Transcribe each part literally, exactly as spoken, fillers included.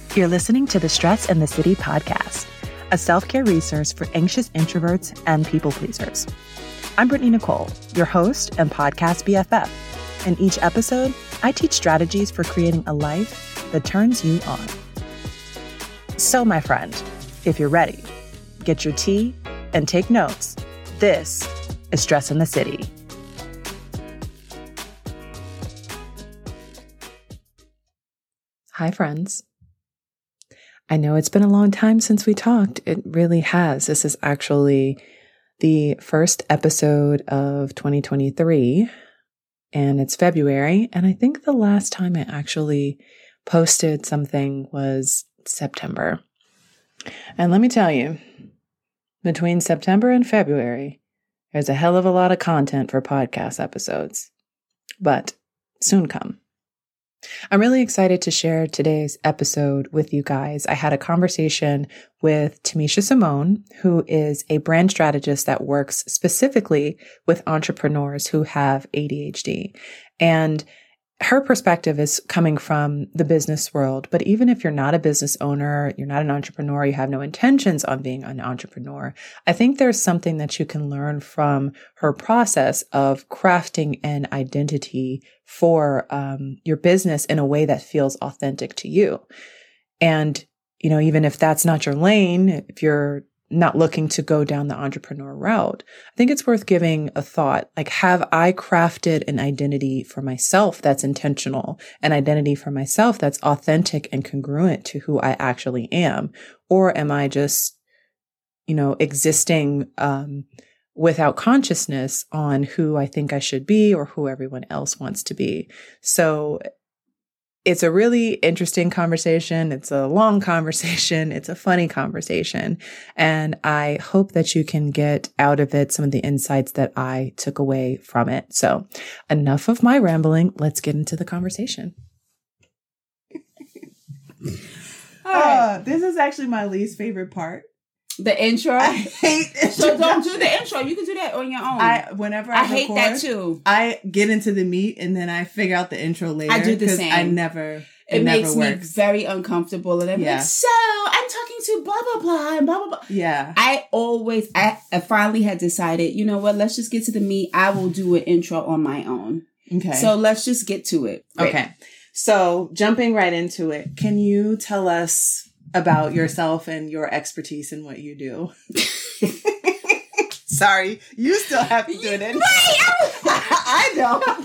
You're listening to the Stress in the City podcast, a self-care resource for anxious introverts and people pleasers. I'm Brittany Nicole, your host and podcast B F F. In each episode, I teach strategies for creating a life that turns you on. So, my friend, if you're ready, get your tea and take notes. This is Stress in the City. Hi, friends. I know it's been a long time since we talked. It really has. This is actually the first episode of twenty twenty-three, and it's February. And I think the last time I actually posted something was September. And let me tell you, between September and February, there's a hell of a lot of content for podcast episodes, but soon come. I'm really excited to share today's episode with you guys. I had a conversation with Tamisha Simone, who is a brand strategist that works specifically with entrepreneurs who have A D H D. And her perspective is coming from the business world. But even if you're not a business owner, you're not an entrepreneur, you have no intentions on being an entrepreneur, I think there's something that you can learn from her process of crafting an identity for um, your business in a way that feels authentic to you. And, you know, even if that's not your lane, if you're not looking to go down the entrepreneur route, I think it's worth giving a thought. Like, have I crafted an identity for myself that's intentional, an identity for myself that's authentic and congruent to who I actually am? Or am I just, you know, existing um, without consciousness on who I think I should be or who everyone else wants to be? So it's a really interesting conversation. It's a long conversation. It's a funny conversation. And I hope that you can get out of it some of the insights that I took away from it. So enough of my rambling. Let's get into the conversation. All right. Uh, this is actually my least favorite part. The intro? I hate it. So don't do the intro. You can do that on your own. I whenever I, I hate record, that too. I get into the meat and then I figure out the intro later. I do the same. I never. It, it never makes works. me very uncomfortable, and I'm yeah. like, so I'm talking to blah blah blah and blah blah blah. Yeah. I always. I, I finally had decided. You know what? Let's just get to the meat. I will do an intro on my own. Okay. So let's just get to it. Right. Okay. So jumping right into it, can you tell us about yourself and your expertise in what you do? Sorry, you still have to do it. Right. I don't.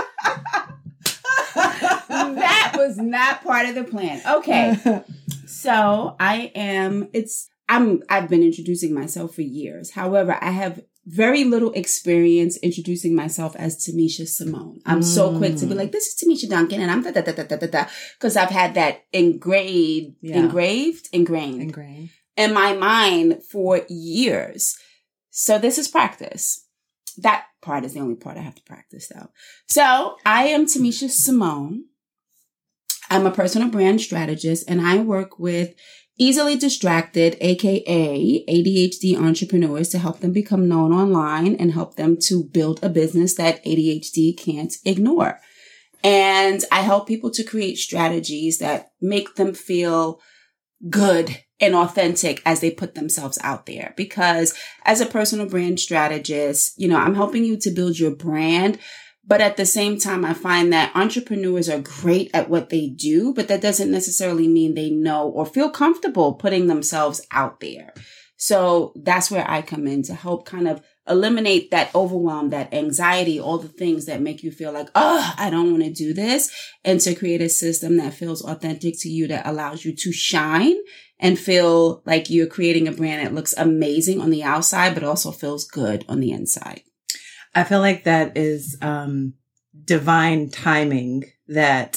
That was not part of the plan. Okay. So I am, it's, I'm, I've been introducing myself for years. However, I have very little experience introducing myself as Tamisha Simone. I'm mm. so quick to be like, this is Tamisha Duncan, and I'm da da da da da da da, because I've had that engraved, yeah. engraved, ingrained, ingrained in my mind for years. So this is practice. That part is the only part I have to practice, though. So I am Tamisha Simone. I'm a personal brand strategist, and I work with easily distracted, aka A D H D entrepreneurs, to help them become known online and help them to build a business that A D H D can't ignore. And I help people to create strategies that make them feel good and authentic as they put themselves out there. Because as a personal brand strategist, you know, I'm helping you to build your brand. But at the same time, I find that entrepreneurs are great at what they do, but that doesn't necessarily mean they know or feel comfortable putting themselves out there. So that's where I come in to help kind of eliminate that overwhelm, that anxiety, all the things that make you feel like, oh, I don't want to do this, and to create a system that feels authentic to you, that allows you to shine and feel like you're creating a brand that looks amazing on the outside, but also feels good on the inside. I feel like that is um, divine timing that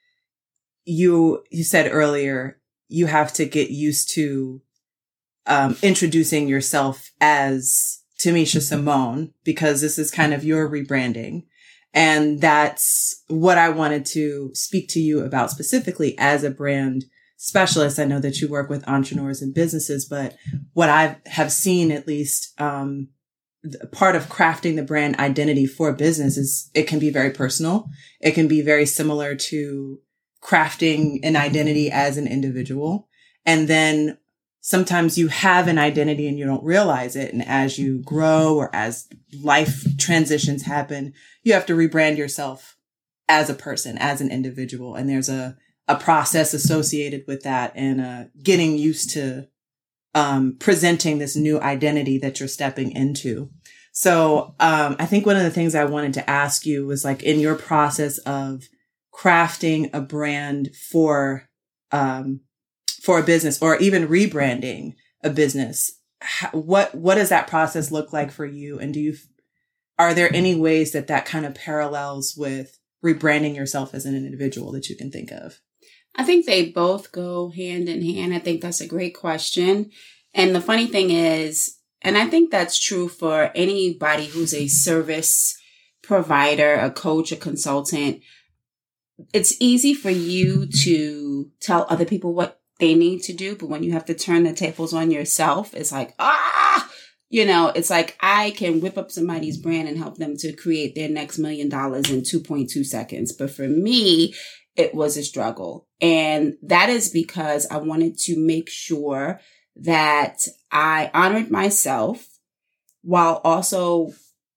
you you said earlier. You have to get used to um, introducing yourself as Tamisha Simone, because this is kind of your rebranding. And that's what I wanted to speak to you about specifically as a brand specialist. I know that you work with entrepreneurs and businesses, but what I have seen, at least, um, part of crafting the brand identity for business is it can be very personal. It can be very similar to crafting an identity as an individual. And then sometimes you have an identity and you don't realize it. And as you grow or as life transitions happen, you have to rebrand yourself as a person, as an individual. And there's a, a process associated with that and uh, getting used to um, presenting this new identity that you're stepping into. So um, I think one of the things I wanted to ask you was like in your process of crafting a brand for um, for a business or even rebranding a business, how, what what does that process look like for you? And do you are there any ways that that kind of parallels with rebranding yourself as an individual that you can think of? I think they both go hand in hand. I think that's a great question. And the funny thing is, and I think that's true for anybody who's a service provider, a coach, a consultant, it's easy for you to tell other people what they need to do. But when you have to turn the tables on yourself, it's like, ah, you know, it's like I can whip up somebody's brand and help them to create their next million dollars in two point two seconds. But for me, it was a struggle. And that is because I wanted to make sure that I honored myself while also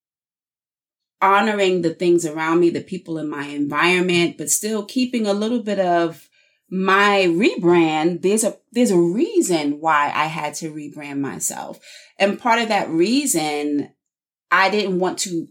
honoring the things around me, the people in my environment, but still keeping a little bit of my rebrand. There's a, there's a reason why I had to rebrand myself. And part of that reason, I didn't want to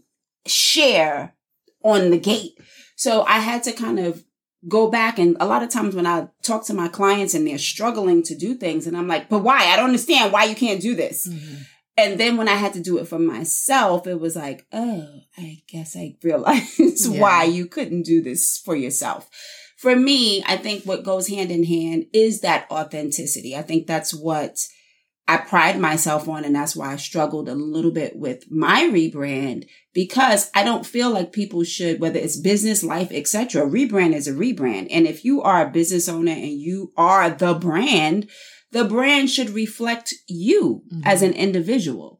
share on the gate. So I had to kind of go back. And a lot of times when I talk to my clients and they're struggling to do things and I'm like, but why? I don't understand why you can't do this. Mm-hmm. And then when I had to do it for myself, it was like, oh, I guess I realized yeah. why you couldn't do this for yourself. For me, I think what goes hand in hand is that authenticity. I think that's what I pride myself on. And that's why I struggled a little bit with my rebrand, because I don't feel like people should, whether it's business, life, et cetera, rebrand is a rebrand. And if you are a business owner and you are the brand, the brand should reflect you mm-hmm. as an individual.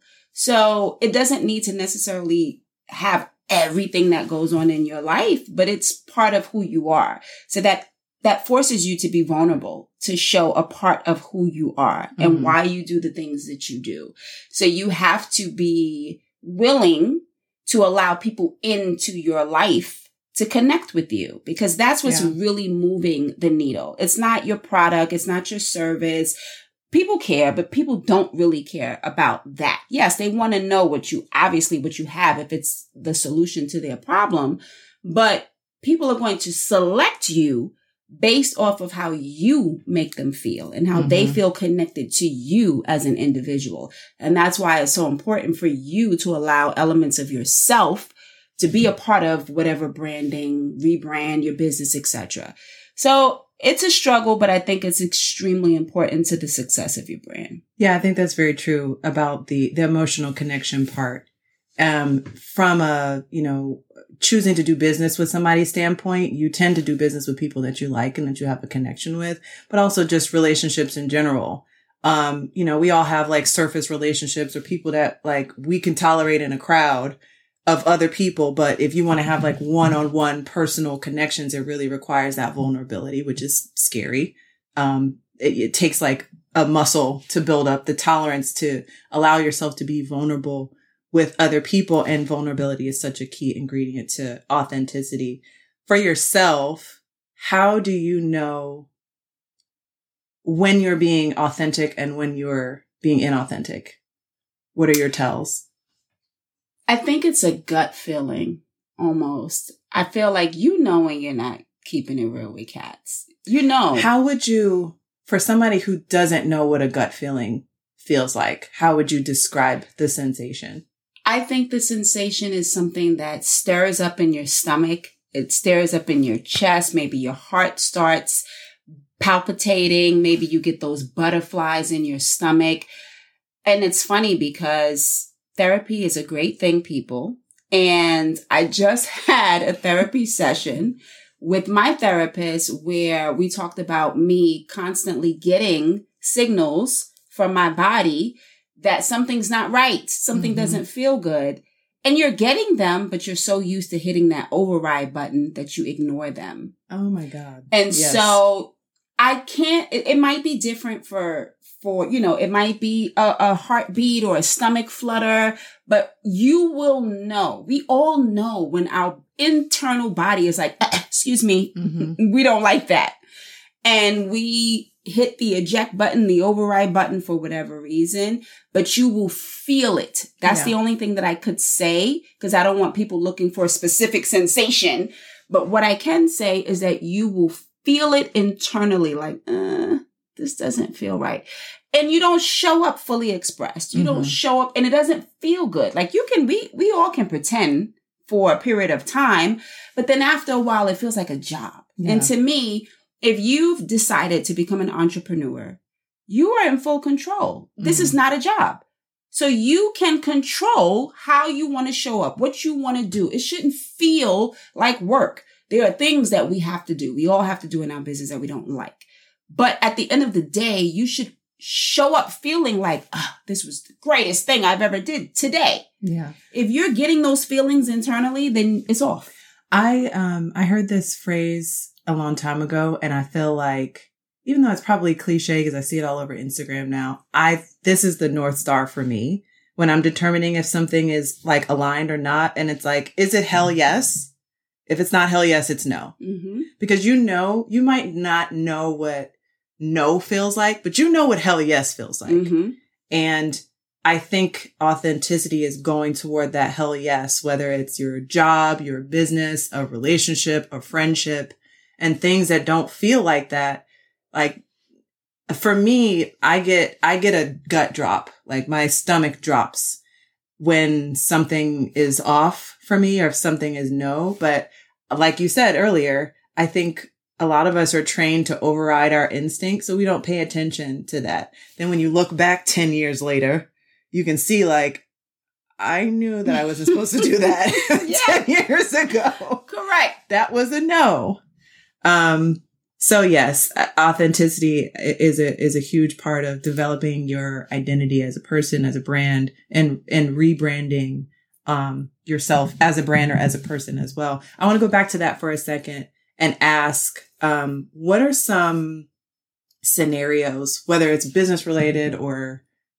So it doesn't need to necessarily have everything that goes on in your life, but it's part of who you are. So that that forces you to be vulnerable, to show a part of who you are mm-hmm. and why you do the things that you do. So you have to be willing to allow people into your life to connect with you, because that's what's yeah. really moving the needle. It's not your product. It's not your service. People care, but people don't really care about that. Yes, they want to know what you, obviously what you have, if it's the solution to their problem, but people are going to select you based off of how you make them feel and how mm-hmm. they feel connected to you as an individual. And that's why it's so important for you to allow elements of yourself to be a part of whatever branding, rebrand your business, et cetera. So it's a struggle, but I think it's extremely important to the success of your brand. Yeah, I think that's very true about the, the emotional connection part. Um, from a, you know, choosing to do business with somebody's standpoint, you tend to do business with people that you like and that you have a connection with, but also just relationships in general. Um, you know, we all have like surface relationships or people that like we can tolerate in a crowd of other people. But if you want to have like one-on-one personal connections, it really requires that vulnerability, which is scary. Um, it, it takes like a muscle to build up the tolerance to allow yourself to be vulnerable with other people. And vulnerability is such a key ingredient to authenticity. For yourself, how do you know when you're being authentic and when you're being inauthentic? What are your tells? I think it's a gut feeling almost. I feel like you know when you're not keeping it real with cats. You know. How would you, for somebody who doesn't know what a gut feeling feels like, how would you describe the sensation? I think the sensation is something that stirs up in your stomach. It stirs up in your chest. Maybe your heart starts palpitating. Maybe you get those butterflies in your stomach. And it's funny because therapy is a great thing, people. And I just had a therapy session with my therapist where we talked about me constantly getting signals from my body that something's not right. Something mm-hmm. doesn't feel good. And you're getting them, but you're so used to hitting that override button that you ignore them. Oh my God. And Yes. so I can't, it, it might be different for, for, you know, it might be a, a heartbeat or a stomach flutter, but you will know. We all know when our internal body is like, excuse me, mm-hmm. we don't like that. And we hit the eject button, the override button for whatever reason, but you will feel it. That's yeah. the only thing that I could say, because I don't want people looking for a specific sensation. But what I can say is that you will feel it internally, like, uh, this doesn't feel right. And you don't show up fully expressed. You mm-hmm. don't show up, and it doesn't feel good. Like you can, we, we all can pretend for a period of time, but then after a while, it feels like a job. Yeah. And to me, if you've decided to become an entrepreneur, you are in full control. This mm-hmm. is not a job. So you can control how you want to show up, what you want to do. It shouldn't feel like work. There are things that we have to do. We all have to do in our business that we don't like. But at the end of the day, you should show up feeling like, oh, this was the greatest thing I've ever did today. Yeah. If you're getting those feelings internally, then it's off. I, um, I heard this phrase a long time ago, and I feel like, even though it's probably cliche because I see it all over Instagram now, I, this is the North Star for me when I'm determining if something is like aligned or not. And it's like, is it hell yes? If it's not hell yes, it's no. Mm-hmm. Because you know, you might not know what no feels like, but you know what hell yes feels like. Mm-hmm. And I think authenticity is going toward that hell yes, whether it's your job, your business, a relationship, a friendship, and things that don't feel like that. Like for me, I get, I get a gut drop, like my stomach drops when something is off for me or if something is no. But like you said earlier, I think a lot of us are trained to override our instincts, so we don't pay attention to that. Then when you look back ten years later, you can see like, I knew that I wasn't supposed to do that ten years ago. Correct. That was a no. Um, so yes, authenticity is a, is a huge part of developing your identity as a person, as a brand, and, and rebranding, um, yourself as a brand or as a person as well. I want to go back to that for a second and ask, um, what are some scenarios, whether it's business related or,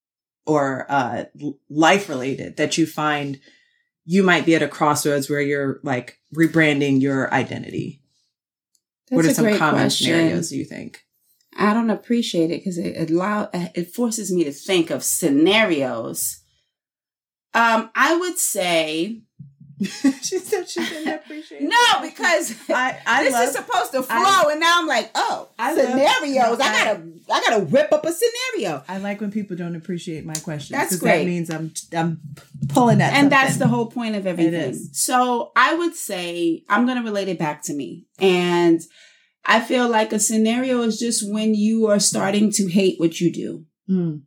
or, uh, life related, that you find you might be at a crossroads where you're like rebranding your identity? That's what are a some great common question. scenarios do you think? I don't appreciate it because it allow it forces me to think of scenarios. Um, I would say she said she didn't appreciate it. No, because I, I this love, is supposed to flow, I, and now I'm like, oh, I scenarios. Love, I gotta, I gotta whip up a scenario. I like when people don't appreciate my questions. That's great. That means I'm, I'm pulling at and something. That's the whole point of everything. It is. So I would say I'm gonna relate it back to me, and I feel like a scenario is just when you are starting to hate what you do. Mm.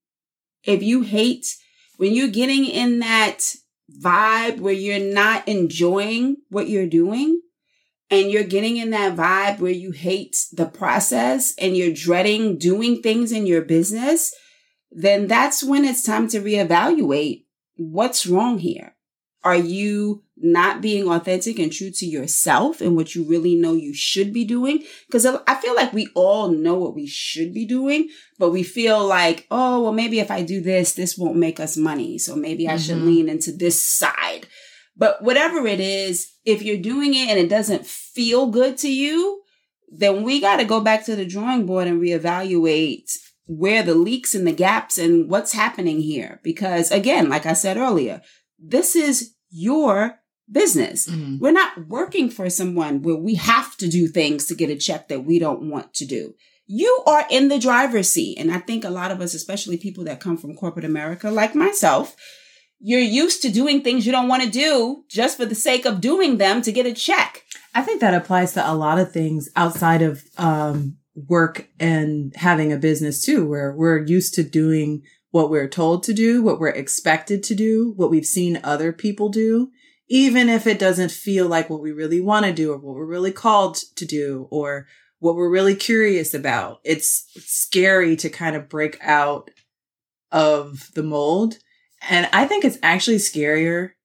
If you hate when you're getting in that vibe where you're not enjoying what you're doing, and you're getting in that vibe where you hate the process and you're dreading doing things in your business, then that's when it's time to reevaluate what's wrong here. Are you not being authentic and true to yourself and what you really know you should be doing? Because I feel like we all know what we should be doing, but we feel like, oh, well, maybe if I do this, this won't make us money. So maybe I mm-hmm. should lean into this side. But whatever it is, if you're doing it and it doesn't feel good to you, then we got to go back to the drawing board and reevaluate where the leaks and the gaps and what's happening here. Because again, like I said earlier, this is your business. Mm-hmm. We're not working for someone where we have to do things to get a check that we don't want to do. You are in the driver's seat. And I think a lot of us, especially people that come from corporate America, like myself, you're used to doing things you don't want to do just for the sake of doing them to get a check. I think that applies to a lot of things outside of um, work and having a business too, where we're used to doing what we're told to do, what we're expected to do, what we've seen other people do, even if it doesn't feel like what we really want to do or what we're really called to do or what we're really curious about. It's scary to kind of break out of the mold. And I think it's actually scarier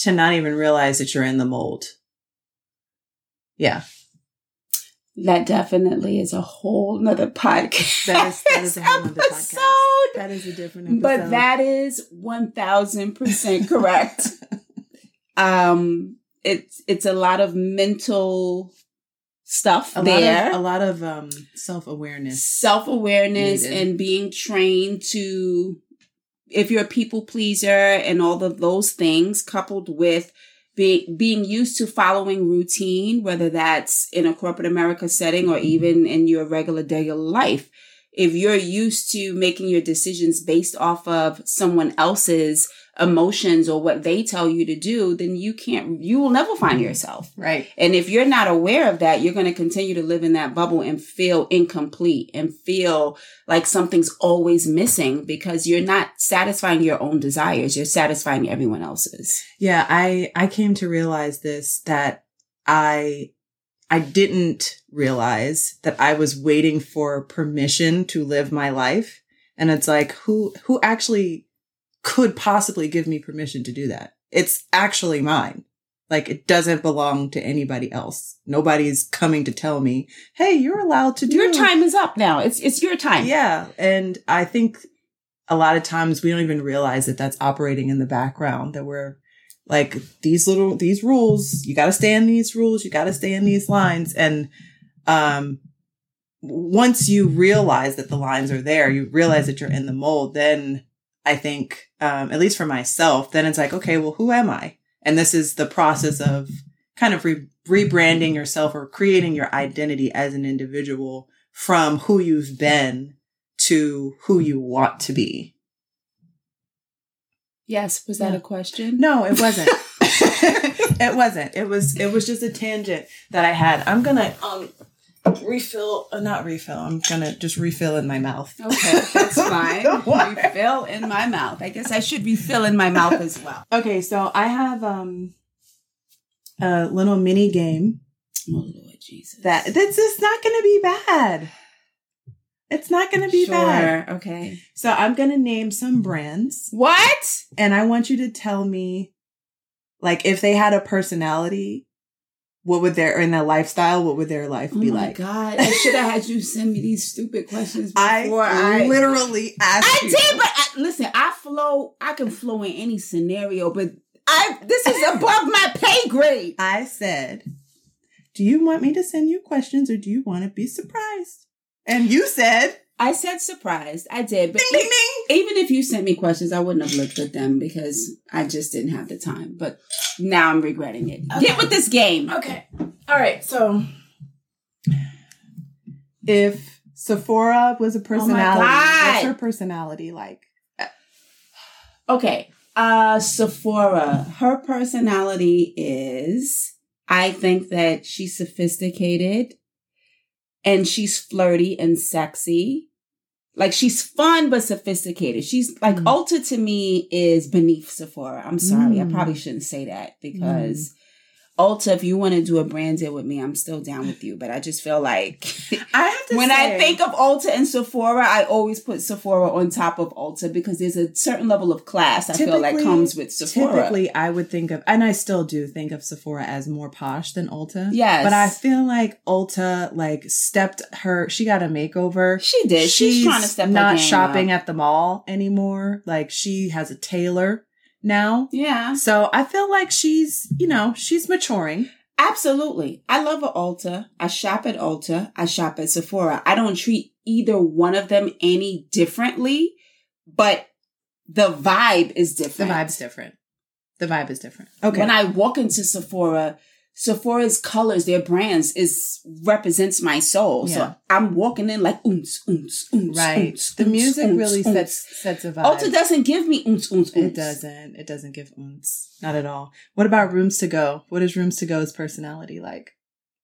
to not even realize that you're in the mold. Yeah. That definitely is a whole nother podcast. That is, that is a whole nother episode. podcast. That is a different episode. But that is one thousand percent correct. um, it's, it's a lot of mental stuff a there. Lot of, a lot of um, self-awareness. Self-awareness needed. And being trained to, if you're a people pleaser and all of those things coupled with Be, being used to following routine, whether that's in a corporate America setting or even in your regular daily life. If you're used to making your decisions based off of someone else's emotions or what they tell you to do, then you can't, you will never find yourself. Right. And if you're not aware of that, you're going to continue to live in that bubble and feel incomplete and feel like something's always missing because you're not satisfying your own desires. You're satisfying everyone else's. Yeah. I, I came to realize this, that I, I didn't realize that I was waiting for permission to live my life. And it's like, who, who actually could possibly give me permission to do that? It's actually mine. Like, it doesn't belong to anybody else. Nobody's coming to tell me, hey, you're allowed to do Your time is up now. It's, it's your time. Yeah. And I think a lot of times we don't even realize that that's operating in the background, that we're like, these little, these rules, you got to stay in these rules. You got to stay in these lines. And, um, once you realize that the lines are there, you realize that you're in the mold, then I think, um, at least for myself, then it's like, okay, well, who am I? And this is the process of kind of re- rebranding yourself or creating your identity as an individual from who you've been to who you want to be. Yes. Was that Yeah. a question? No, it wasn't. It wasn't. It was, it was just a tangent that I had. I'm going to, um, refill, uh, not refill. I'm going to just refill in my mouth. Okay, that's fine. Refill in my mouth. I guess I should refill in my mouth as well. Okay. So I have, um, a little mini game Oh, Lord Jesus. that that's just not going to be bad. It's not going to be sure. bad. Okay. So I'm going to name some brands, What? and I want you to tell me, like, if they had a personality, what would their, in their lifestyle, what would their life Oh be my like? God. I should have had you send me these stupid questions before I, I... literally asked I you. did, but I, listen, I flow, I can flow in any scenario, but I this is above my pay grade. I said, do you want me to send you questions or do you want to be surprised? And you said, I said surprised. I did, but ding, ding, ding. even if you sent me questions, I wouldn't have looked at them because I just didn't have the time. But now I'm regretting it. Okay. Get with this game. Okay. All right. So if Sephora was a personality, God. what's her personality like? Okay. Uh, Sephora, her personality is, I think that she's sophisticated and she's flirty and sexy. Like, she's fun, but sophisticated. She's like, Mm. Ulta to me is beneath Sephora. I'm sorry. Mm. I probably shouldn't say that because Ulta, if you want to do a brand deal with me, I'm still down with you. But I just feel like I have to when say, I think of Ulta and Sephora, I always put Sephora on top of Ulta because there's a certain level of class I feel like Typically- comes with Sephora. typically I would think of, and I still do think of Sephora as more posh than Ulta. Yes. But I feel like Ulta like stepped her, she got a makeover. She did. She's, trying to step her not game shopping up. at the mall anymore. Like, she has a tailor now. Yeah, So I feel like she's, you know, she's maturing. absolutely. I love an Ulta. I shop at Ulta. I shop at Sephora. I don't treat either one of them any differently, but the vibe is The different. vibe's different. The vibe is different. Okay. When I walk into Sephora, Sephora's colors, their brands is represents my soul. Yeah. So I'm walking in like oons, oons, oons. right. oons, The oons, music oons, really oons. sets sets a vibe. Ulta doesn't give me oons, oons, oons. It doesn't. It doesn't give ounce. Not at all. What about Rooms to Go? What is Rooms to Go's personality like?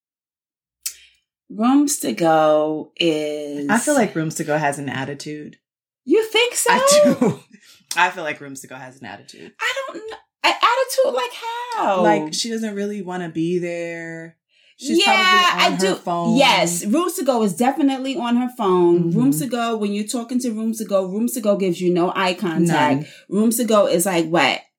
Rooms to Go is... I feel like Rooms to Go has an attitude. You think so? I do. I feel like Rooms to Go has an attitude. I don't know. An attitude like how? Like, she doesn't really want to be there. She's yeah, probably on I her do. phone. Yes, Rooms to Go is definitely on her phone. Mhm. Rooms to Go, when you're talking to Rooms to Go, Rooms to Go gives you no eye contact. None. Rooms to Go is like what?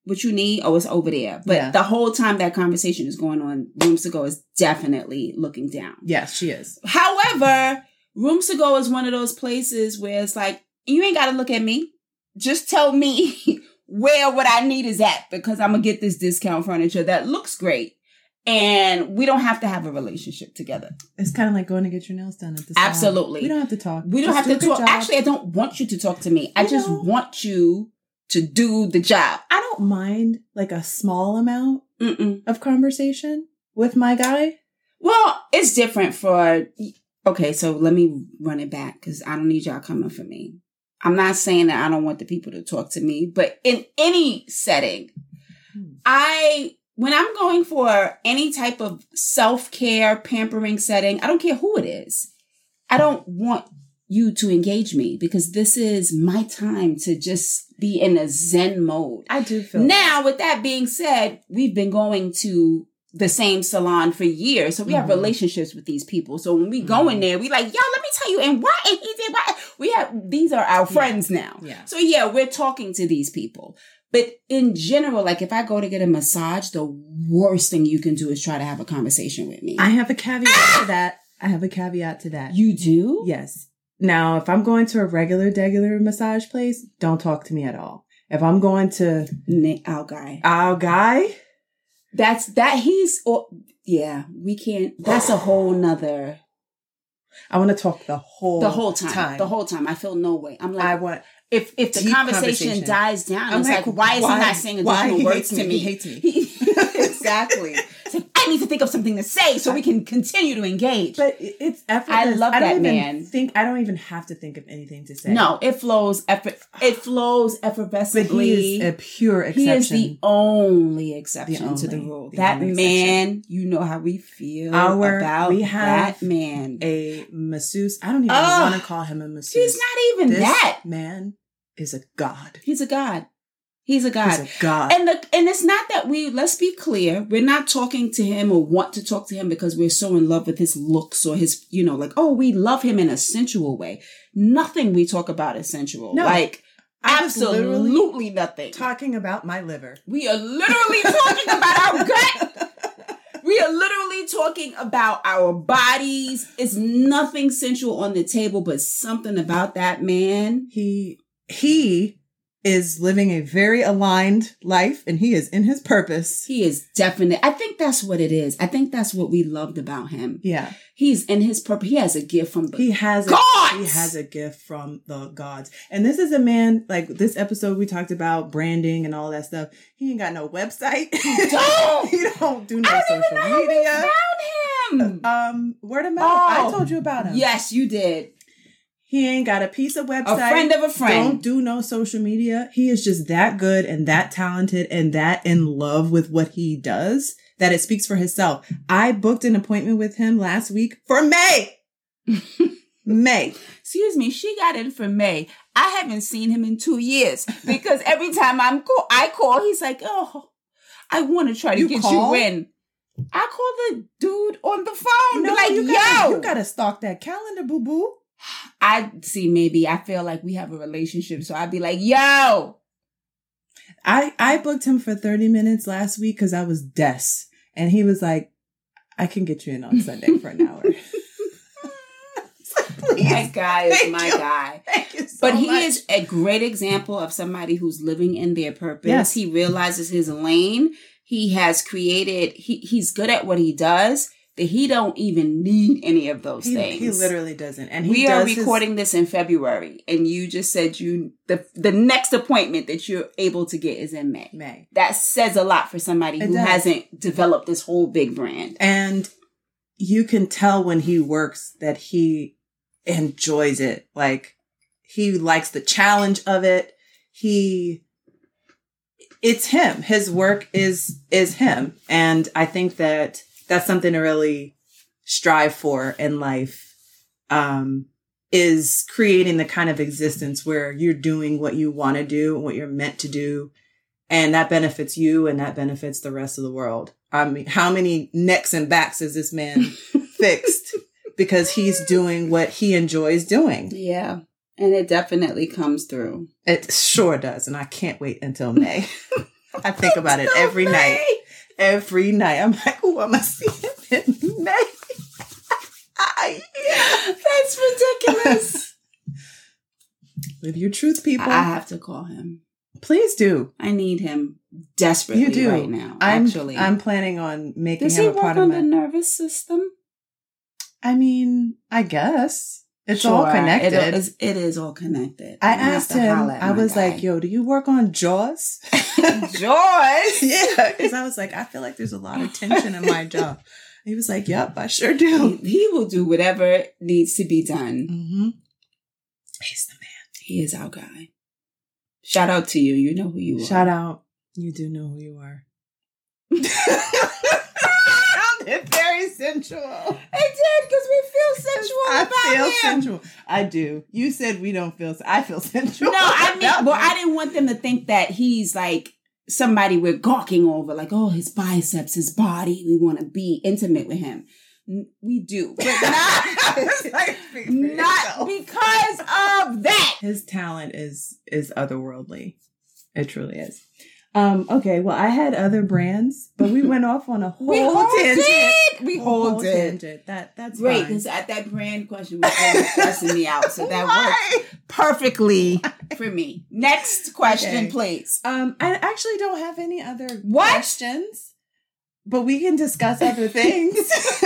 what you need? Oh, it's over there. But Yeah. the whole time that conversation is going on, Rooms to Go is definitely looking down. Yes, she is. However, Rooms to Go is one of those places where it's like, you ain't got to look at me. Just tell me where what I need is at, because I'm going to get this discount furniture that looks great. And we don't have to have a relationship together. It's kind of like going to get your nails done at the salon. Absolutely. We don't have to talk. We don't Just have to do a talk. good job. Actually, I don't want you to talk to me. I You just know. want you to do the job. I don't mind like a small amount Mm-mm. of conversation with my guy. Well, it's different for, okay, so let me run it back because I don't need y'all coming for me. I'm not saying that I don't want the people to talk to me, but in any setting, Hmm. I, when I'm going for any type of self-care, pampering setting, I don't care who it is. I don't want you to engage me because this is my time to just be in a Zen mode. I do feel Now, with that being said, we've been going to the same salon for years. So we have Mhm. relationships with these people. So when we go in there, we like, yo, let me tell you, and why and he did why we have these are our friends now. Yeah. So yeah, we're talking to these people. But in general, like if I go to get a massage, the worst thing you can do is try to have a conversation with me. I have a caveat to that. I have a caveat to that. You do? Yes. Now, if I'm going to a regular, regular massage place, don't talk to me at all. If I'm going to Na- Our guy. our guy, That's that he's or yeah, we can't that's a whole nother I want to talk the whole the whole time, The whole time. I feel no way. I'm like I want if if the deep conversation, conversation. dies down, I'm it's like, like, why is why- he not saying why additional he words hates to me? me? He hates me. Exactly. It's like, I need to think of something to say so we can continue to engage. But it- it's effortless. I love don't that even man. Think I don't even have to think of anything to say. No, it flows effort. It flows but effervescently. he is a pure He exception. is the only exception The to the only- rule. the That only man, you know how we feel Our- about we have that man. a masseuse. I don't even Ugh. want to call him a masseuse. He's not even this that. man is a god. He's a god. He's a god. He's a god. And the, and it's not that we, let's be clear, we're not talking to him or want to talk to him because we're so in love with his looks or his, you know, like, oh, we love him in a sensual way. Nothing we talk about is sensual. No. Like, I was literally absolutely nothing. Talking about my liver. We are literally talking about our gut. We are literally talking about our bodies. It's nothing sensual on the table, but something about that man. He he is living a very aligned life, and he is in his purpose. He is definite. I think that's what it is. I think that's what we loved about him. Yeah, He's in his purpose. He has a gift from the he has a, gods. he has a gift from the gods, and this is a man like this episode we talked about branding and all that stuff. He ain't got no website. Don't. he don't do no I don't even social know how we media. found him. Um, word of mouth. Oh. I told you about him. Yes, you did. He ain't got a piece of website. A friend of a friend. Don't do no social media. He is just that good and that talented and that in love with what he does that it speaks for himself. I booked an appointment with him last week for May. May. Excuse me, she got in for May. I haven't seen him in two years because every time I'm call, I call, he's like, "Oh, I want to try to You get call? you in." I call the dude on the phone, No, be like, you "Yo, gotta, you gotta stalk that calendar, boo boo. I see. Maybe I feel like we have a relationship, so I'd be like, "Yo." I, I booked him for thirty minutes last week because I was des. And he was like, I can get you in on Sunday for an hour. Please. That guy is Thank my you. guy. Thank you so But he much. is a great example of somebody who's living in their purpose. Yes. He realizes his lane. He has created, he, he's good at what he does, that he don't even need any of those He, things. he literally doesn't. And he we are does his- recording this in February, and you just said you the the next appointment that you're able to get is in May. May. That says a lot for somebody It who does. hasn't developed this whole big brand. And you can tell when he works that he enjoys it. Like he likes the challenge of it. He, it's him. His work is, is him. And I think that that's something to really strive for in life. Um, is creating the kind of existence where you're doing what you want to do and what you're meant to do. And that benefits you and that benefits the rest of the world. I mean, how many necks and backs has this man fixed because he's doing what he enjoys doing? Yeah. And it definitely comes through. It sure does. And I can't wait until May. I think about it every May. night. Every night. I'm like, oh, I'm going to see him in May. That's ridiculous. Live your truth, people. I have to call him. Please do. I need him desperately you do. right now. I'm, actually, I'm planning on making Does him he a part work of on my... the nervous system? I mean, I guess. It's Sure. all connected. It is, it is all connected. I I'm gonna asked have to him, holler at I my was guy. like, yo, do you work on Jaws? Jaws? Yeah, because I was like, I feel like there's a lot of tension in my jaw. He was like, yep, I sure do. He, he will do whatever needs to be done. Mm-hmm. He's the man. He is our guy. Shout out to you. You know who you are. Shout out. You do know who you are. Sounded very sensual. I did, because we feel sensual I about feel him. sensual. I do. You said we don't feel. I feel sensual. No, I mean, well, I didn't want them to think that he's like somebody we're gawking over, like, oh, his biceps, his body. We want to be intimate with him. We do, but not, not because of that. His talent is is otherworldly. It truly is. Um, okay, well, I had other brands, but we went off on a whole we hold tangent. It. We A hold whole it. Tangent. That that's great, fine. because at that brand question was really stressing me out, so that worked perfectly for me. Next question, Okay. please. Um, I actually don't have any other What? questions, but we can discuss other things.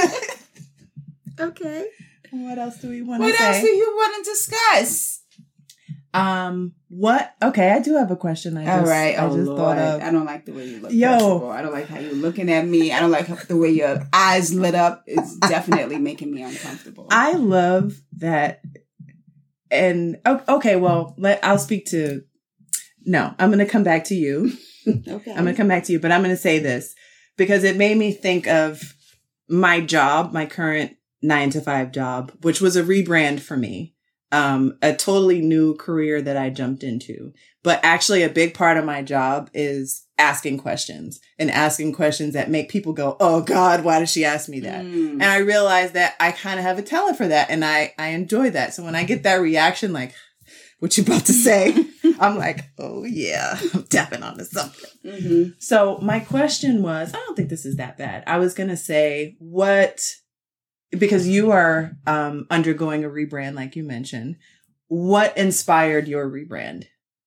Okay. What else do we want to What say? else do you want to discuss? Um, what? Okay, I do have a question. I just, All right. I Oh, just Lord. thought of. I don't like the way you look. Yo. first of all. I don't like how you're looking at me. I don't like the way your eyes lit up. It's definitely making me uncomfortable. I love that. And o- okay, well, let I'll speak to. No, I'm going to come back to you. okay. I'm going to come back to you, but I'm going to say this because it made me think of my job, my current nine to five job, which was a rebrand for me. Um, a totally new career that I jumped into. But actually a big part of my job is asking questions and asking questions that make people go, oh God, why did she ask me that? Mm. And I realized that I kind of have a talent for that. And I, I enjoy that. So when I get that reaction, like, what you about to say? I'm like, oh yeah, I'm tapping onto something. Mm-hmm. So my question was, I don't think this is that bad. I was going to say what, because you are um, undergoing a rebrand, like you mentioned, what inspired your rebrand?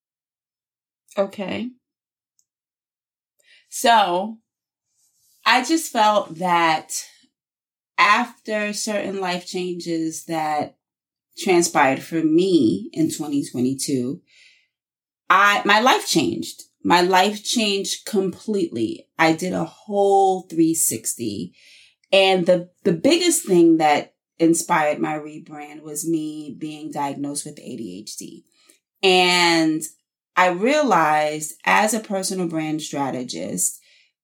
Okay. So I just felt that after certain life changes that transpired for me in twenty twenty-two, I, my life changed. My life changed completely. I did a whole three sixty. And the, the biggest thing that inspired my rebrand was me being diagnosed with A D H D. And I realized as a personal brand strategist,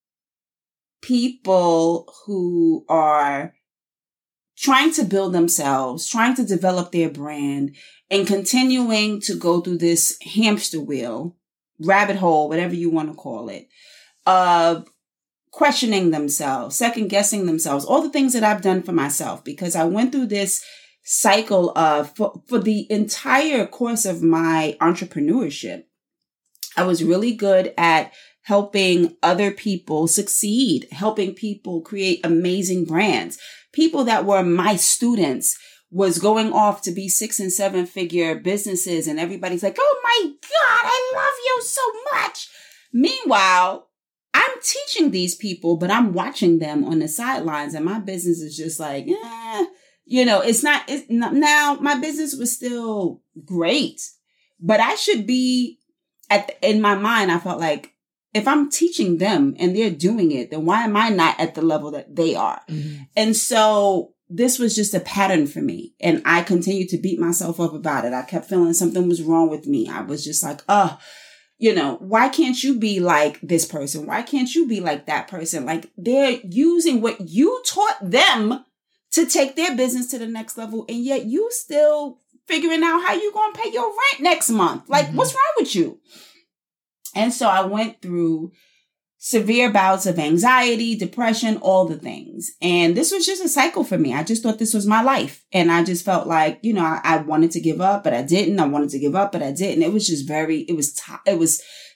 people who are trying to build themselves, trying to develop their brand, and continuing to go through this hamster wheel, rabbit hole, whatever you want to call it, of questioning themselves, second guessing themselves, all the things that I've done for myself, because I went through this cycle of, for, for the entire course of my entrepreneurship, I was really good at helping other people succeed, helping people create amazing brands. People that were my students was going off to be six and seven figure businesses, and everybody's like, oh my God, I love you so much. Meanwhile, I'm teaching these people, but I'm watching them on the sidelines, and my business is just like, eh, you know, it's not, it's not, now my business was still great, but I should be at the, in my mind, I felt like if I'm teaching them and they're doing it, then why am I not at the level that they are? Mm-hmm. And so this was just a pattern for me, and I continued to beat myself up about it. I kept feeling something was wrong with me. I was just like, oh, you know, why can't you be like this person? Why can't you be like that person? Like, they're using what you taught them to take their business to the next level, and yet you still figuring out how you going to pay your rent next month. Like, mm-hmm. What's wrong with you? And so I went through severe bouts of anxiety, depression, all the things. And this was just a cycle for me. I just thought this was my life. And I just felt like, you know, I, I wanted to give up, but I didn't. I wanted to give up, but I didn't. It was just very, it was, t- it was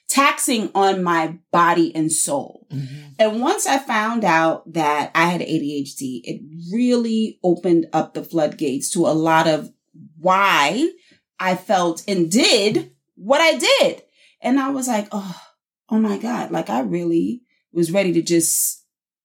taxing on my body and soul. Mm-hmm. And once I found out that I had A D H D, it really opened up the floodgates to a lot of why I felt and did what I did. And I was like, oh, oh my God, like I really was ready to just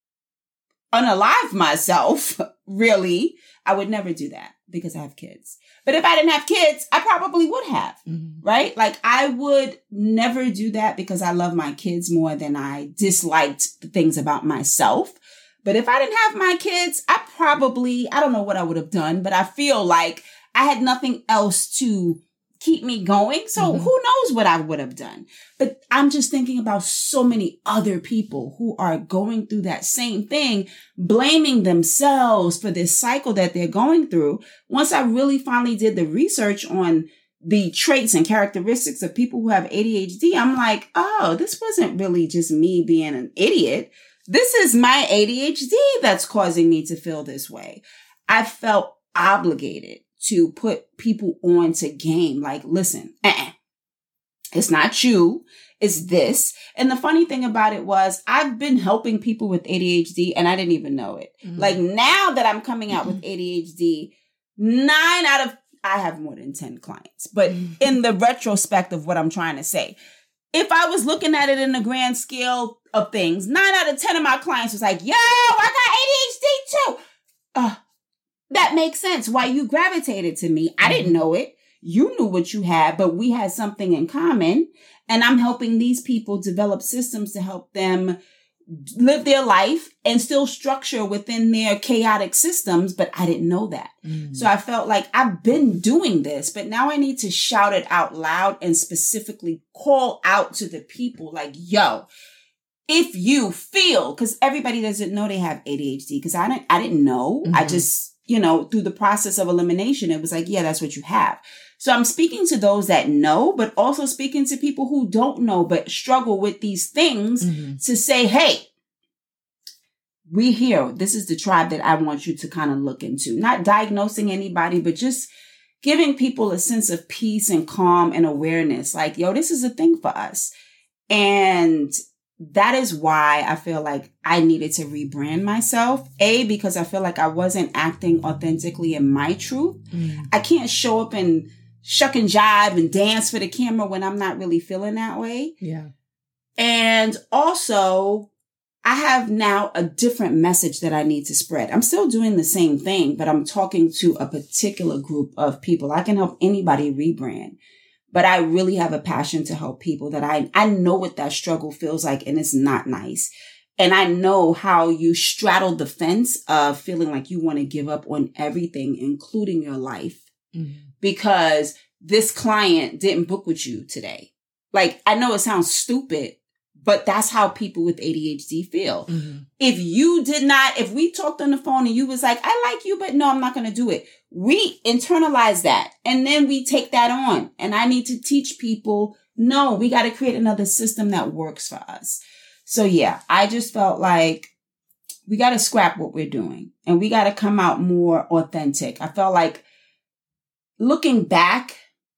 unalive myself, really. I would never do that because I have kids. But if I didn't have kids, I probably would have, mm-hmm. right? Like I would never do that because I love my kids more than I disliked the things about myself. But if I didn't have my kids, I probably, I don't know what I would have done, but I feel like I had nothing else to keep me going. So mm-hmm. who knows what I would have done? But I'm just thinking about so many other people who are going through that same thing, blaming themselves for this cycle that they're going through. Once I really finally did the research on the traits and characteristics of people who have A D H D, I'm like, oh, this wasn't really just me being an idiot. This is my A D H D that's causing me to feel this way. I felt obligated to put people on to game. Like, listen, uh-uh. It's not you, it's this. And the funny thing about it was I've been helping people with A D H D and I didn't even know it. Mm-hmm. Like now that I'm coming out mm-hmm. with A D H D, nine out of, I have more than ten clients, but mm-hmm. in the retrospect of what I'm trying to say, if I was looking at it in the grand scale of things, nine out of ten of my clients was like, yo, I got A D H D too. Uh, That makes sense why you gravitated to me. I didn't know it. You knew what you had, but we had something in common. And I'm helping these people develop systems to help them live their life and still structure within their chaotic systems. But I didn't know that. Mm. So I felt like I've been doing this, but now I need to shout it out loud and specifically call out to the people like, yo, if you feel, because everybody doesn't know they have A D H D, because I didn't, I didn't know. Mm-hmm. I just, you know, through the process of elimination, it was like, yeah, that's what you have. So I'm speaking to those that know, but also speaking to people who don't know, but struggle with these things mm-hmm. to say, hey, we here. This is the tribe that I want you to kind of look into. Not diagnosing anybody, but just giving people a sense of peace and calm and awareness. Like, yo, this is a thing for us. And that is why I feel like I needed to rebrand myself. A, because I feel like I wasn't acting authentically in my truth. Mm. I can't show up and shuck and jive and dance for the camera when I'm not really feeling that way. Yeah. And also, I have now a different message that I need to spread. I'm still doing the same thing, but I'm talking to a particular group of people. I can help anybody rebrand. But I really have a passion to help people that I, I know what that struggle feels like, and it's not nice. And I know how you straddle the fence of feeling like you want to give up on everything, including your life, mm-hmm. because this client didn't book with you today. Like, I know it sounds stupid, but that's how people with A D H D feel. Mm-hmm. If you did not, if we talked on the phone and you was like, I like you, but no, I'm not going to do it. We internalize that and then we take that on. And I need to teach people, no, we got to create another system that works for us. So yeah, I just felt like we got to scrap what we're doing and we got to come out more authentic. I felt like looking back,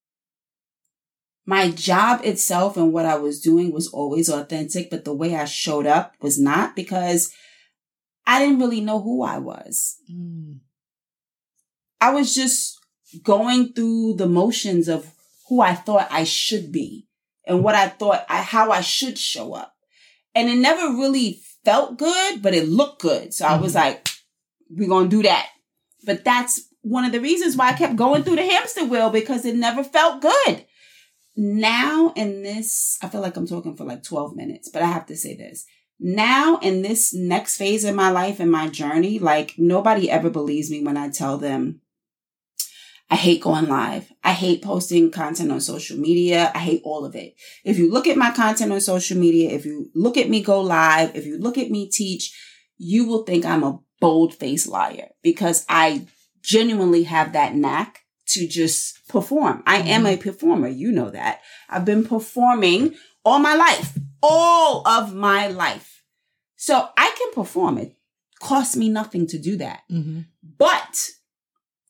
my job itself and what I was doing was always authentic, but the way I showed up was not, because I didn't really know who I was. Mm. I was just going through the motions of who I thought I should be and what I thought I, how I should show up. And it never really felt good, but it looked good. So mm-hmm. I was like, we're going to do that. But that's one of the reasons why I kept going through the hamster wheel, because it never felt good. Now in this, I feel like I'm talking for like twelve minutes, but I have to say this. Now in this next phase of my life and my journey, like nobody ever believes me when I tell them I hate going live. I hate posting content on social media. I hate all of it. If you look at my content on social media, if you look at me go live, if you look at me teach, you will think I'm a bold-faced liar, because I genuinely have that knack to just perform. I mm-hmm. am a performer. You know that. I've been performing all my life, all of my life. So I can perform. It costs me nothing to do that. Mm-hmm. But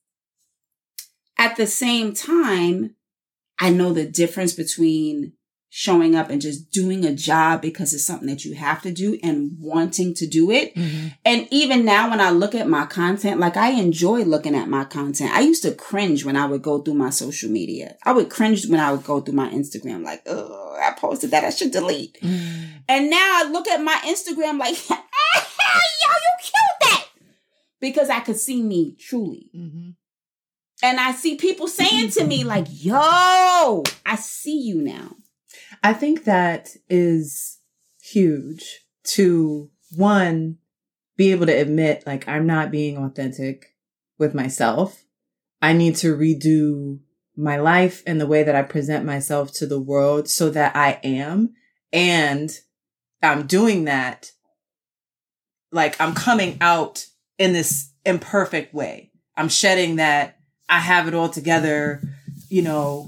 at the same time, I know the difference between showing up and just doing a job because it's something that you have to do and wanting to do it. Mm-hmm. And even now when I look at my content, like I enjoy looking at my content. I used to cringe when I would go through my social media. I would cringe when I would go through my Instagram, like, oh, I posted that, I should delete. Mm. And now I look at my Instagram like, yo, you killed that. Because I could see me truly. Mm-hmm. And I see people saying to me like, yo, I see you now. I think that is huge to, one, be able to admit, like, I'm not being authentic with myself. I need to redo my life and the way that I present myself to the world so that I am. And I'm doing that. Like, I'm coming out in this imperfect way. I'm shedding that I have it all together, you know,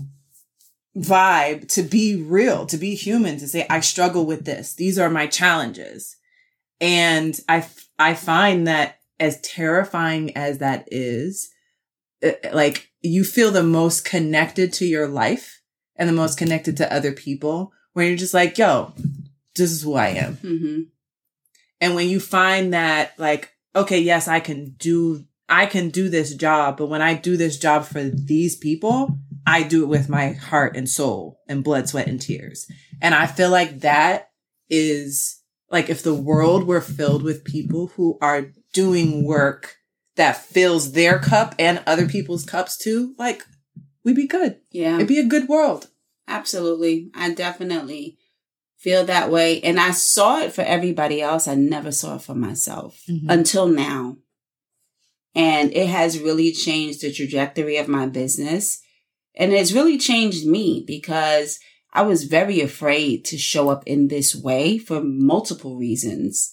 vibe to be real, to be human, to say, I struggle with this. These are my challenges. And I, I find that as terrifying as that is, it, like you feel the most connected to your life and the most connected to other people when you're just like, yo, this is who I am. Mm-hmm. And when you find that like, okay, yes, I can do, I can do this job, but when I do this job for these people, I do it with my heart and soul and blood, sweat, and tears. And I feel like that is like if the world were filled with people who are doing work that fills their cup and other people's cups too, like we'd be good. Yeah. It'd be a good world. Absolutely. I definitely feel that way. And I saw it for everybody else. I never saw it for myself mm-hmm. until now. And it has really changed the trajectory of my business. And it's really changed me because I was very afraid to show up in this way for multiple reasons.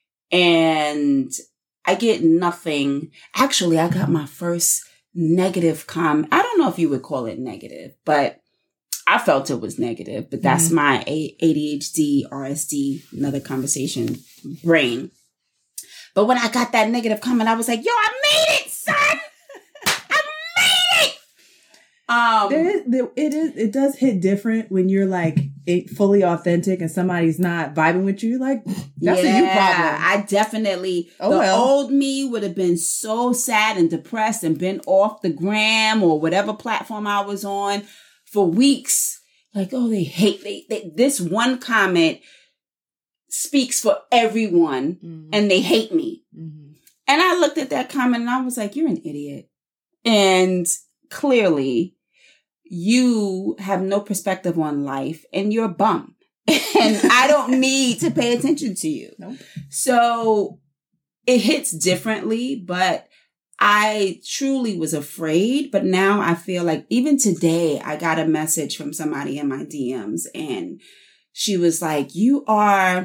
And I get nothing. Actually, I got my first negative comment. I don't know if you would call it negative, but I felt it was negative. But that's mm-hmm. my A D H D, R S D, another conversation brain. But when I got that negative comment, I was like, yo, I made it, son. I made it. Um, there is, there, it is, it does hit different when you're like it, fully authentic and somebody's not vibing with you. Like, that's yeah, a you problem. I definitely, oh, the well. old me would have been so sad and depressed and been off the gram or whatever platform I was on for weeks. Like, oh, they hate, they, they this one comment speaks for everyone mm-hmm. and they hate me. Mm-hmm. And I looked at that comment and I was like, you're an idiot. And clearly you have no perspective on life and you're a bum. And I don't need to pay attention to you. Nope. So it hits differently, but I truly was afraid. But now I feel like even today I got a message from somebody in my D Ms and she was like, you are,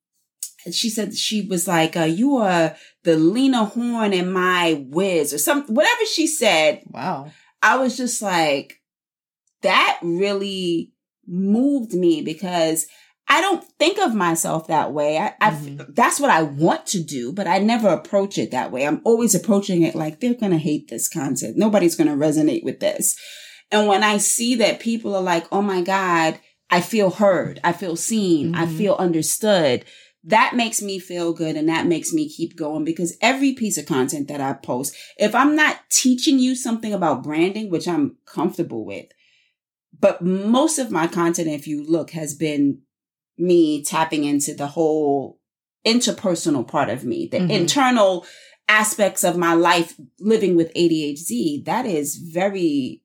she said, she was like, uh, you are the Lena Horne in my whiz or something, whatever she said. Wow. I was just like, that really moved me because I don't think of myself that way. I, mm-hmm. I, that's what I want to do, but I never approach it that way. I'm always approaching it like they're going to hate this content. Nobody's going to resonate with this. And when I see that people are like, oh my God, I feel heard. I feel seen. Mm-hmm. I feel understood. That makes me feel good and that makes me keep going because every piece of content that I post, if I'm not teaching you something about branding, which I'm comfortable with, but most of my content, if you look, has been me tapping into the whole interpersonal part of me, the mm-hmm. internal aspects of my life living with A D H D. That is very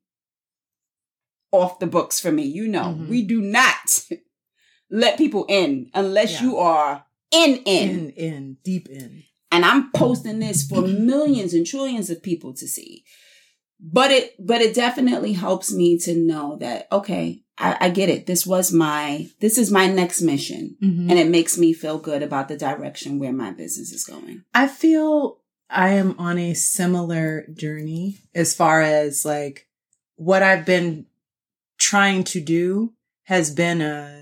off the books for me. You know, mm-hmm. we do not let people in unless yeah. you are in, in, in, in, deep in. And I'm posting this for millions and trillions of people to see. But it, but it definitely helps me to know that, okay, I, I get it. This was my, this is my next mission. Mm-hmm. And it makes me feel good about the direction where my business is going. I feel I am on a similar journey as far as like what I've been trying to do has been a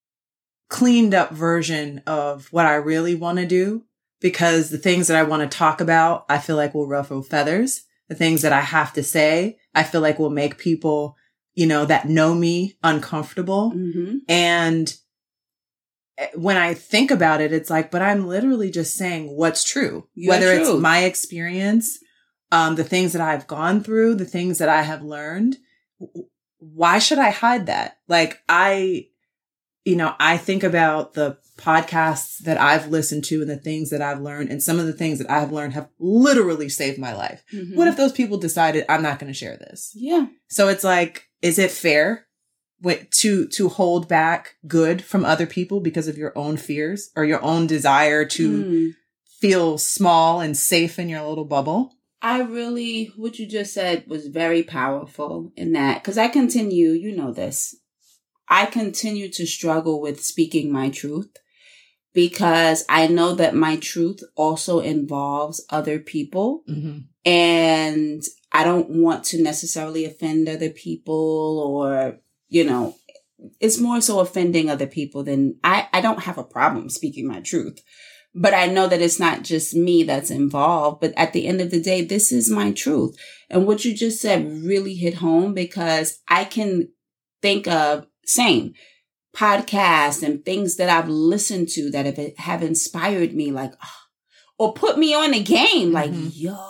cleaned up version of what I really want to do because the things that I want to talk about, I feel like will ruffle feathers. The things that I have to say, I feel like will make people you know, that know me uncomfortable. Mm-hmm. And when I think about it, it's like, but I'm literally just saying what's true, Your whether truth. it's my experience, um, the things that I've gone through, the things that I have learned. Why should I hide that? Like I, you know, I think about the podcasts that I've listened to and the things that I've learned, and some of the things that I've learned have literally saved my life. Mm-hmm. What if those people decided I'm not going to share this? Yeah. So it's like, is it fair to to hold back good from other people because of your own fears or your own desire to Mm. feel small and safe in your little bubble? I really, what you just said was very powerful in that, because I continue, you know this, I continue to struggle with speaking my truth because I know that my truth also involves other people. Mm-hmm. And I don't want to necessarily offend other people, or, you know, it's more so offending other people than I, I don't have a problem speaking my truth. But I know that it's not just me that's involved. But at the end of the day, this is my truth. And what you just said really hit home, because I can think of same podcasts and things that I've listened to that have, have inspired me, like, or put me on the game. Like, Mm-hmm.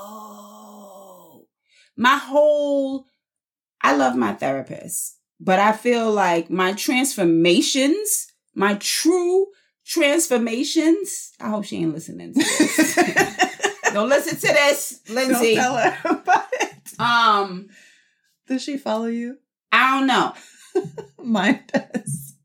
yo, my whole, I love my therapist, but I feel like my transformations, my true transformations, I hope she ain't listening to this. Don't listen to this, Lindsay. Don't tell her about it. Um, Does she follow you? I don't know. Mine does.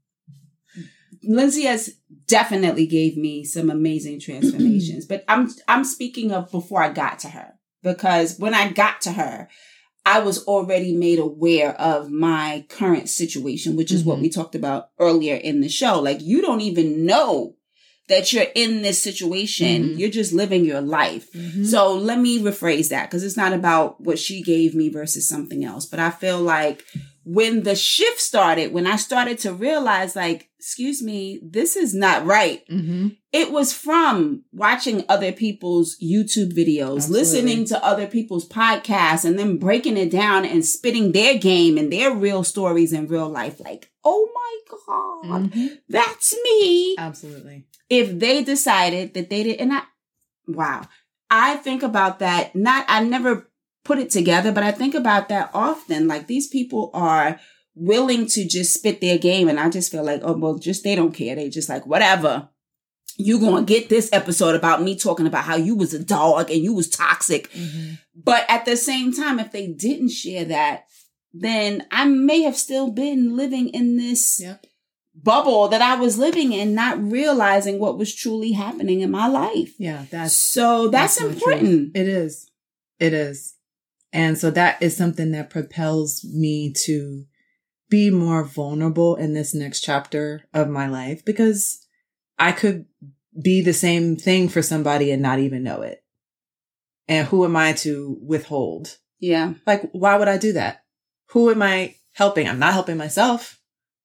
Lindsay has definitely gave me some amazing transformations, but I'm I'm speaking of before I got to her, because when I got to her, I was already made aware of my current situation, which is mm-hmm. what we talked about earlier in the show. Like, you don't even know that you're in this situation. Mm-hmm. You're just living your life. Mm-hmm. So let me rephrase that, because it's not about what she gave me versus something else. But I feel like when the shift started, when I started to realize, like, excuse me, this is not right. Mm-hmm. It was from watching other people's YouTube videos, Absolutely. listening to other people's podcasts, and then breaking it down and spitting their game and their real stories in real life. Like, oh my God, mm-hmm. that's me. Absolutely. If they decided that they did, and I, wow, I think about that. Not, I never put it together, but I think about that often. Like, these people are willing to just spit their game. And I just feel like, oh, well, just, they don't care. They just like, whatever. You're going to get this episode about me talking about how you was a dog and you was toxic. Mm-hmm. But at the same time, if they didn't share that, then I may have still been living in this yep. bubble that I was living in, not realizing what was truly happening in my life. Yeah. That's so that's, that's important. It is. It is. And so that is something that propels me to be more vulnerable in this next chapter of my life, because I could be the same thing for somebody and not even know it. And who am I to withhold? Yeah. Like, why would I do that? Who am I helping? I'm not helping myself.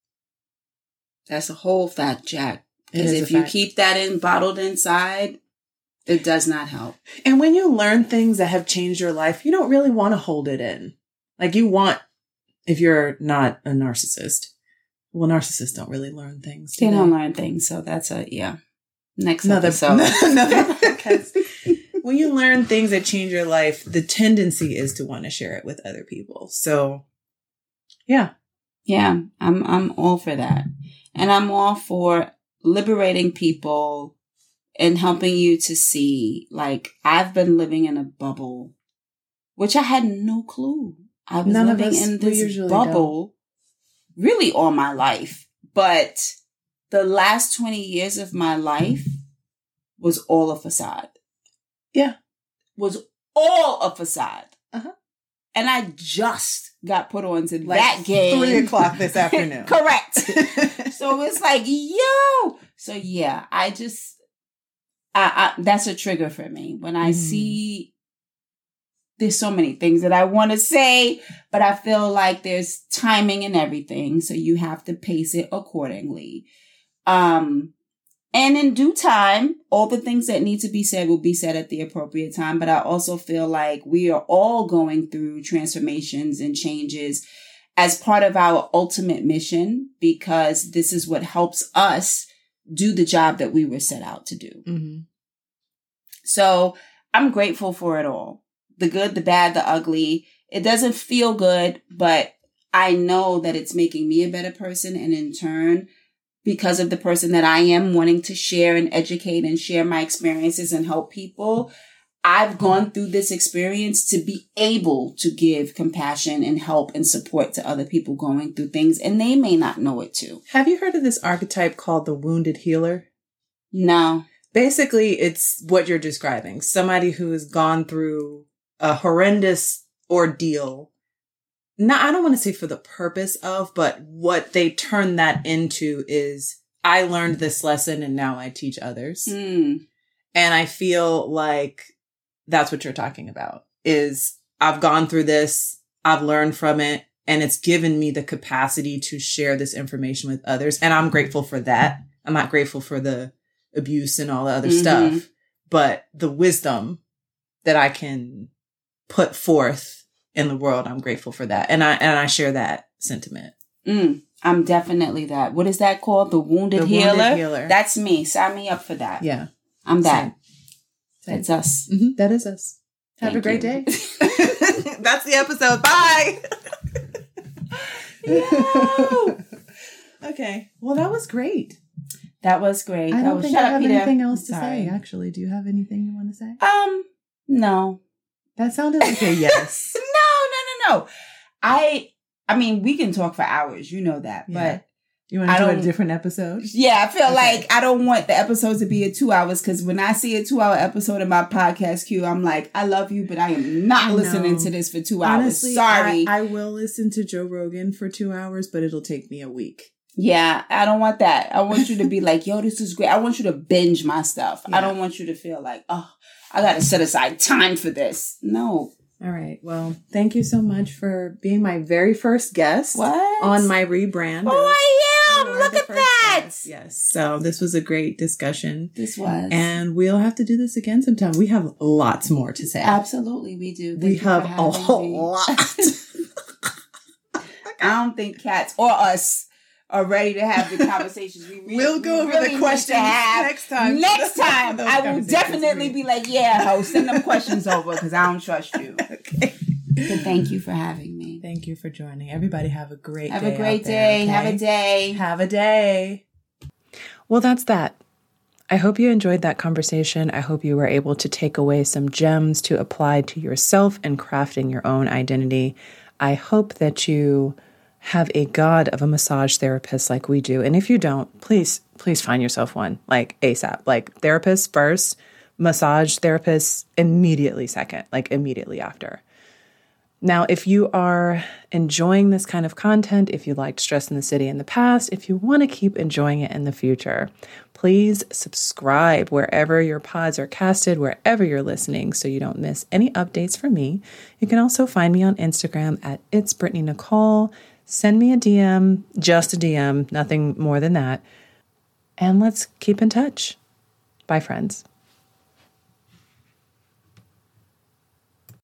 That's a whole fact, Jack. Because if you keep that in bottled inside, it does not help. And when you learn things that have changed your life, you don't really want to hold it in. Like, you want, if you're not a narcissist, well, narcissists don't really learn things. Do they, they don't learn things. So that's a, yeah. Next another, episode. Another podcast. When you learn things that change your life, the tendency is to want to share it with other people. So, yeah. Yeah, I'm I'm all for that. And I'm all for liberating people and helping you to see, like, I've been living in a bubble, which I had no clue. I was None living in this bubble don't. really all my life. But the last twenty years of my life was all a facade. Yeah. Was all a facade. Uh-huh. And I just got put onto like that game. Three o'clock this afternoon. Correct. So it's like, yo. So yeah, I just, I, I that's a trigger for me. When I mm. see, there's so many things that I want to say, but I feel like there's timing and everything. So you have to pace it accordingly. Um, and in due time, all the things that need to be said will be said at the appropriate time. But I also feel like we are all going through transformations and changes. as part of our ultimate mission, because this is what helps us do the job that we were set out to do. Mm-hmm. So I'm grateful for it all. The good, the bad, the ugly. It doesn't feel good, but I know that it's making me a better person. And in turn, because of the person that I am, wanting to share and educate and share my experiences and help people, I've gone through this experience to be able to give compassion and help and support to other people going through things, and they may not know it too. Have you heard of this archetype called the wounded healer? No. Basically, it's what you're describing. Somebody who has gone through a horrendous ordeal. Now, I don't want to say for the purpose of, but what they turn that into is, I learned this lesson and now I teach others. Mm. And I feel like that's what you're talking about, is I've gone through this, I've learned from it, and it's given me the capacity to share this information with others. And I'm grateful for that. I'm not grateful for the abuse and all the other Mm-hmm. stuff, but the wisdom that I can put forth in the world, I'm grateful for that. And I, and I share that sentiment. Mm. I'm definitely that. What is that called? The wounded, The healer? wounded healer. That's me. Sign me up for that. Yeah. I'm that. Same. That's us. Mm-hmm. That is us. Have Thank a great you. day. That's the episode. Bye. No. Okay. Well, that was great. That was great. I That don't was, think shut I up, have Peter. anything else to Sorry. say, actually. Do you have anything you want to say? Um, no. That sounded like a yes. no, no, no, no. I, I mean, we can talk for hours. You know that, Yeah. but You want I to do a don't- different episode? yeah, I feel Okay. like I don't want the episodes to be at two hours because when I see a two hour episode in my podcast queue, I'm like, I love you, but I am not I listening know. to this for two hours. Honestly, Sorry. I, I will listen to Joe Rogan for two hours, but it'll take me a week. yeah, I don't want that. I want you to be like, yo, this is great. I want you to binge my stuff. Yeah. I don't want you to feel like, oh, I got to set aside time for this. No. All right. Well, thank you so much for being my very first guest What? on my rebrand. Oh, of- I am. You are Look the at first that. guest. Yes. So this was a great discussion. This was. And we'll have to do this again sometime. We have lots more to say. Absolutely, we do. Thank we you for have a having whole me. lot. I don't think cats or us are ready to have the conversations we really, We'll go we over really the need questions to have. next time. Next time, Those I will conversations definitely we- be like, yeah, host, send them questions over because I don't trust you. Okay. So thank you for having me. Thank you for joining. Everybody have a great Have day. a great out there, day. okay? Have a day. Have a day. Well, that's that. I hope you enjoyed that conversation. I hope you were able to take away some gems to apply to yourself in crafting your own identity. I hope that you have a god of a massage therapist like we do. And if you don't, please, please find yourself one, like ASAP. Like therapist first, massage therapist immediately second, like immediately after. Now, if you are enjoying this kind of content, if you liked Stress in the City in the past, if you want to keep enjoying it in the future, please subscribe wherever your pods are casted, wherever you're listening, so you don't miss any updates from me. You can also find me on Instagram at It's Brittany Nicole. Send me a D M, just a D M, nothing more than that. And let's keep in touch. Bye, friends.